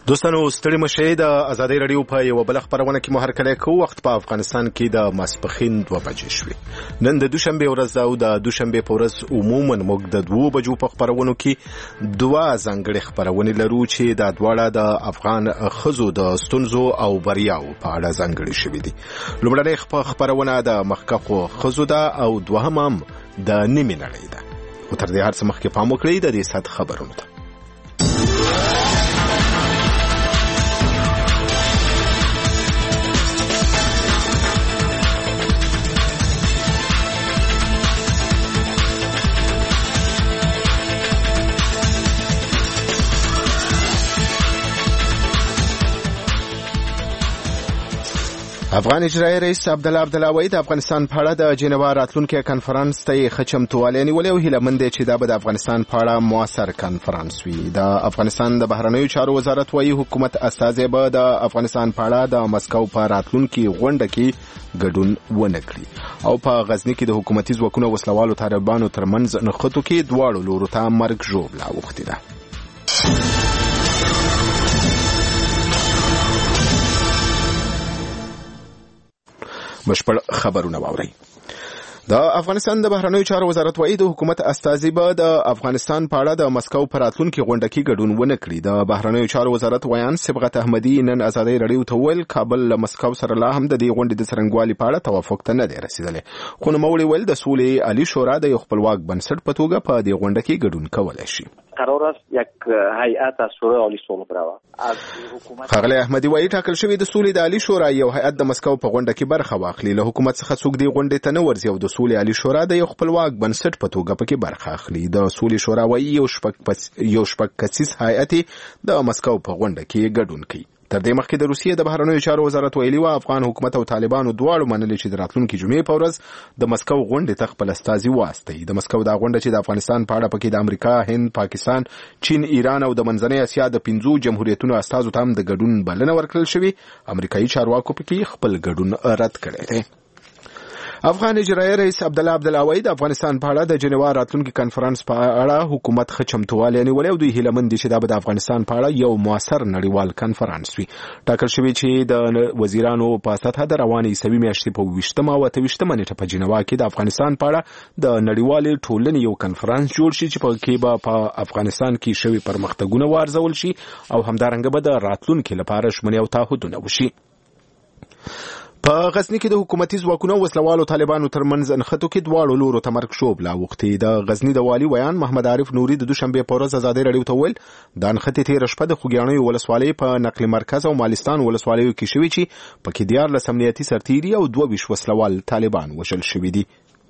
دوستانو ستړي مشه د ازادي رادیو په یو بل خبرونه کې مهر کړی کو وخت په افغانستان کې د ماسپخین 2 بجې شوې. نن د دوشنبه ورځ او د دوشنبه په ورځ عموما موږ د 2 بجو په خبرونو کې 2 ځانګړي خبرونه لرو چې د دواړه د افغان خزو د ستونزو او بریاو په اړه ځانګړي شوې دي. لومړنۍ خبرونه د مخکخو خزو ده او دوهم د نیمه نړۍ ده. او تر دې هر څه مخکې پام وکړئ د دې سات خبرونو ته. افغان اجرایي رئیس عبدالله عبدالله د افغانستان په اړه د جنیوا راتلونکي کانفرنس ته خچمتوالی نیولې او هیله مند چې دا به د افغانستان په اړه موثر کانفرنس وي. د افغانستان د بهرنیو چارو وزارت وايي حکومت استازي به د افغانستان په اړه د مسکو په راتلونکي غونډه کې ګډون ونه کړي او په غزنی کې د حکومتي ځواکونو وسلوالو طالبانو ترمنځ نښتو کې دواړو لورو ته مرګ ژوبله اوښتې ده. بشپړ خبرونه واورئ. د افغانستان د بهرنیو چارو وزارت وايي د حکومت استازي به د افغانستان په اړه د مسکو په راتلونکي غونډه کې ګډون ونه کړي. د بهرنیو چارو وزارت ویان صبغت احمدي نن ازادي رادیو ته ویل کابل له مسکو سره لا هم د دې غونډې د څرنګوالي په اړه توافق ته نه دی رسیدلی، خو نوموړي ویل د سولې عالی شورا د یو خپلواک بنسټ په توګه په دې غونډه کې ګډون کولی شي. قرار است یک هیئت از شورای عالی صلح برود. از حکومت خغلی احمدي وايي ټاکل شوی د سولې د عالی شورا یو هیئت د مسکو په غونډه کې برخه واخلي. له حکومت څخه څوک دی غونډې ته نه ورځي او د سولې عالی شورا د یو خپلواک بنسټ په توګه پکې برخه اخلي. د سولې شورا وايي یو شپږ کسیز هیئت د مسکو په غونډه کې ګډون کوي. تر دې مخکې د روسیې د بهرنیو چارو وزارت ویلي و افغان حکومت او طالبانو دواړو منلي چې د راتلونکي جمعې په ورځ د مسکو غونډې ته خپل استازي واستوي. د مسکو دا غونډه چې د افغانستان په اړه پکې د امریکا، هند، پاکستان، چین، ایران او د منځنۍ اسیا د 5 جمهوریتونو استازو ته هم د ګډون بلنه ورکړل شوې. امریکایي چارواکو پکې خپل ګډون رد کړی دی. افغان اجرایي رئیس عبدالله عبدالله د افغانستان په اړه د جنیوا راتلونکي کانفرنس په اړه حکومت خچمتوالی نیولې او دوی هیله مند دي چې دا به د افغانستان په اړه یو موثر نړیوال کانفرنس وي. ټاکل شوی چې د وزیرانو په سطحه د روانې عیسوي میاشتې په 20 او 28 نیټه په جنیوا کې د افغانستان په اړه د نړیوالې ټولنې یو کانفرنس جوړ شي چې په کې به په افغانستان کې شوی پرمختګونه وارزول شي او همدارنګه به د راتلونکي لپاره ژمنې او تعهدونه وشي. په غزنی کې د حکومتي ځواکونو وسلوالو طالبانو ترمنځ نښتو کې دواړو لورو ته مرګ ژوبله اوښتې. د غزنی د والي ویان محمد عارف نوري د دوشنبه په ورځ ازادي رادیو ته ویل دا نښتې تېره شپه د خوږیاڼیو ولسوالۍ په نقل مرکز او مالستان ولسوالیو کې شوي چې پکې 14 امنیتي سرتیري او 22 وسلوال طالبان وژل شوي دي.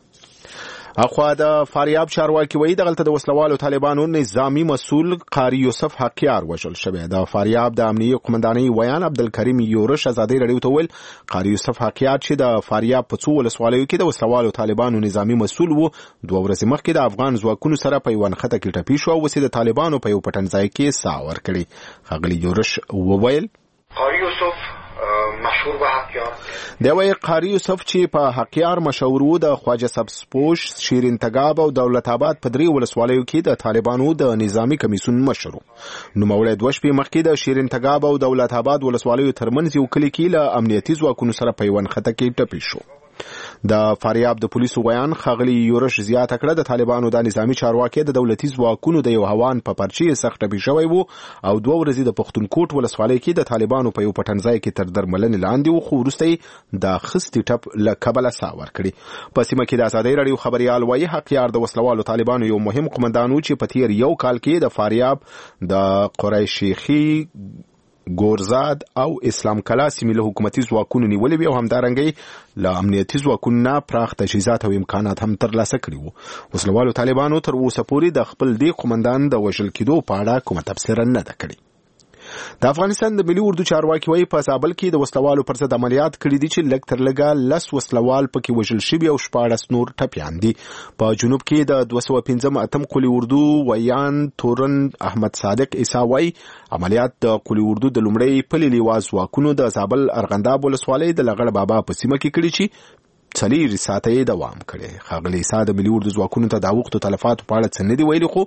اخوا د فاریاب چارواکي وایي دغلته د وسلوالو طالبانو نظامی مسؤل قاری یوسف حقیار وژل شوی. د فاریاب د امنیه قومندانۍ ویان عبدالکریم یورش ازادي رادیو ته ویل قاری یوسف حقیار چې د فاریاب په څو ولسوالیو کې د وسلوالو طالبانو نظامی مسؤل وو 2 ورځې مخکې د افغان ځواکونو سره په یو نښته کې ټپي شو او اوس د طالبانو په یو پټنځای کې ساه ورکړې. ښاغلي یورش وویل قاری یوسف مشهور به حقیار دی وی قاری یوسف چې په حقیار مشهور وو د خواجه سبزپوش، شیرین تګاب او دولت آباد په 3 ولسوالیو کې د طالبانو د نظامی کمیسیون مشر وو. نوموړی 2 شپې مخکې د شیرین تګاب او دولت آباد ولسوالیو ترمنځ یو کلی کې له امنیتي ځواکونو سره په یو نښته کې ټپي شو. د فاریاب د پولیسو ویان ښاغلي یورش زیاته کړه د طالبانو د نظامی چارواکي د دولتي ځواکونو د یو هوان په پرچې سخت ټپي شوی وو او 2 ورځې د پښتونکوټ ولسوالۍ کې د طالبانو په یو پټنځای کې تر درملنې لاندې وو، خو وروسته د خستې ټپ له کبله ساه ورکړي. په سیمه کې د ازادي رادیو خبريال وایي حقیار د وسلوالو طالبانو یو مهم قومندان و چې په تیر یو کال کې د فاریاب د قریشیخي، ګورزاد او اسلام کلا سیمې له حکومتي ځواکونو نیولې وي او همدارنګه له امنیتي ځواکونو نه پراخ تجهیزات او امکانات هم ترلاسه کړي وو. وسلوالو طالبانو تر اوسه پورې د خپل دې قومندان د وژل کېدو په اړه کومه تبصره نه ده کړې. د افغانستان د ملي اردو چارواکي وايي په زابل کې د وسلوالو پر ضد عملیات کړي دي چې لږ تر لږه 10 وسلوال پکې وژل شوي او 14 نور ټپیان دي. په جنوب کې د 215 قولي اردو ویان تورن احمد صادق عیسی وايي عملیات د قولي اردو د لومړی پلي لیواز ځواکونو د زابل ارغنداب ولسوالۍ د لغړ بابا په سیمه کې کړي چې 4 ساعته دوام کړي. ښاغلي عیسی د ملي اردو ځواکونو ته د اوښتو تلفاتو په اړه څه نه دی ویلي، خو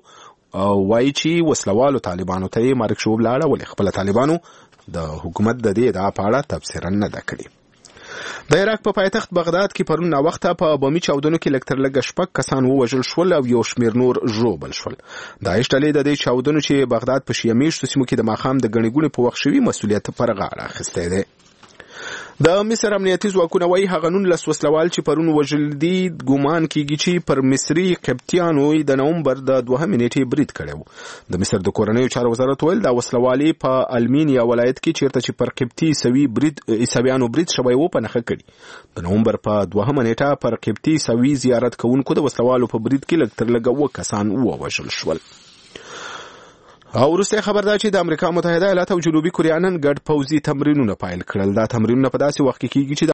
وایي چې وسلوالو طالبانو ته یې مرګ شوب لاړه ولې خپل طالبانو د حکومت د دې ادعا په اړه تبصره نه ده کړې. د عراق په پایتخت بغداد کې پرون ناوخته په بمي چاودنو کې لږ تر لږه 6 کسان ووژل شول او یو شمېر نور ژوبل شول. داعش ډلې د دې چاودنو چې بغداد په شیعه میشتو سیمو کې د ماښام د ګڼې ګوڼې په وخت شوي مسؤلیت پر غاړه اخیستی دی. د مصر امنیتي ځواکونه وایي هغه 19 وسلوال چې پرون وژل دي ګومان کیږي چې پر مصري قبطیانو د نومبر د 2 نیټې برید کړی و. د مصر د کورنیو چارو وزارت ویل دا وسلوالي په المینیا ولایت کې چیرته چې پر قبطي عیسویانو برید شوی و په نښه کړي. د نومبر په 2 نیټه پر قبطي عیسوي زیارت کوونکو د وسلوالو په برید کې لږ تر لږه 2 کسان ووژل شول. او وروسته خبر ده چې د امریکا متحده ایالات او جنوبي کوریا نن ګډ پوځي تمرینونه پیل کړل. دا تمرینونه په داسې وخت کې کیږي چې